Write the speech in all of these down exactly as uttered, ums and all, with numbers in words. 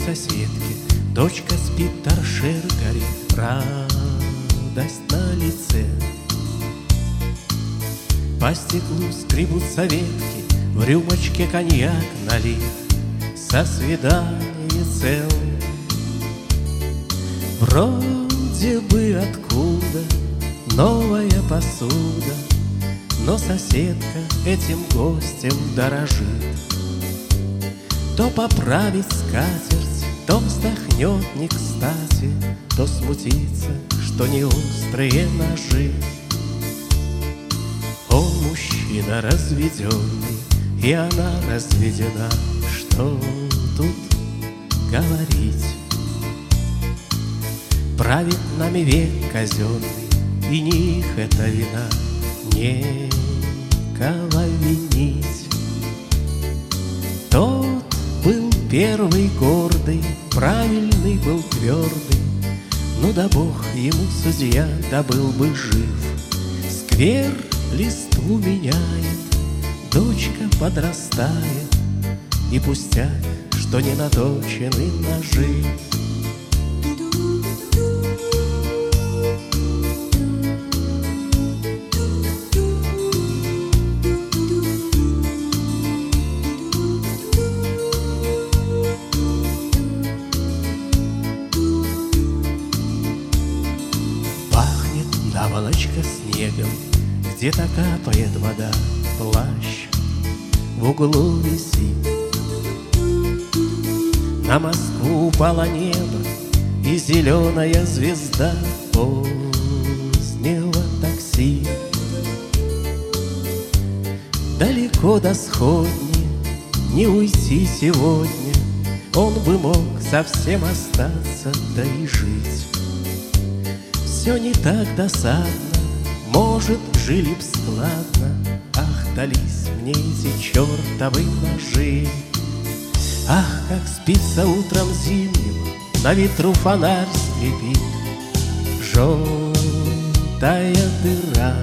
соседки дочка спит, торшер горит, радость на лице. По стеклу скребутся ветки, в рюмочке коньяк налит, со свидания цел. Вроде бы откуда новая посуда, но соседка этим гостем дорожит. То поправит скатерть, то вздохнет не кстати, то смутится, что не острые ножи. Он мужчина разведенный, и она разведена, что тут говорить? Правит нами век казенный, и не их это вина, некого винить. Тот был первый гордый, правильный был твердый, ну да Бог ему судья, да был бы жив. Сквер листву меняет, дочка подрастает, и пустяк, что не наточены ножи. Наволочка снегом, где-то капает вода, плащ в углу висит. На Москву упало небо, и зеленая звезда позднего такси. Далеко до сходни не уйти сегодня, он бы мог совсем остаться, да и жить. Все не так досадно, может, жили б складно, ах, дались мне эти чертовы ножи. Ах, как спится утром зимним, на ветру фонарь скрипит, желтая дыра.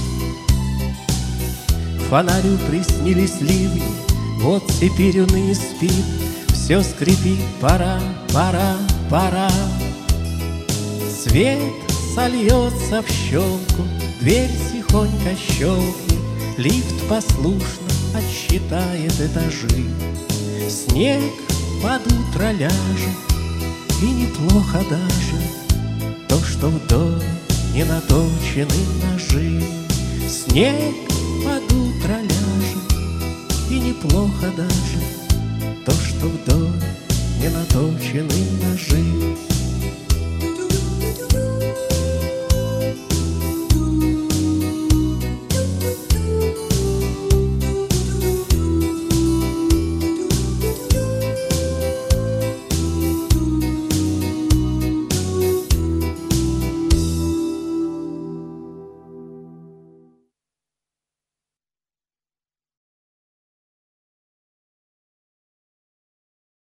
Фонарю приснились ливни, вот теперь он и не спит, все скрипит, пора, пора, пора. Свет сольется в щелку, дверь тихонько щелкнет, лифт послушно отсчитает этажи. Снег под утро ляжет, и неплохо даже то, что в доме не наточены ножи. Снег под утро ляжет, и неплохо даже то, что в доме не наточены ножи.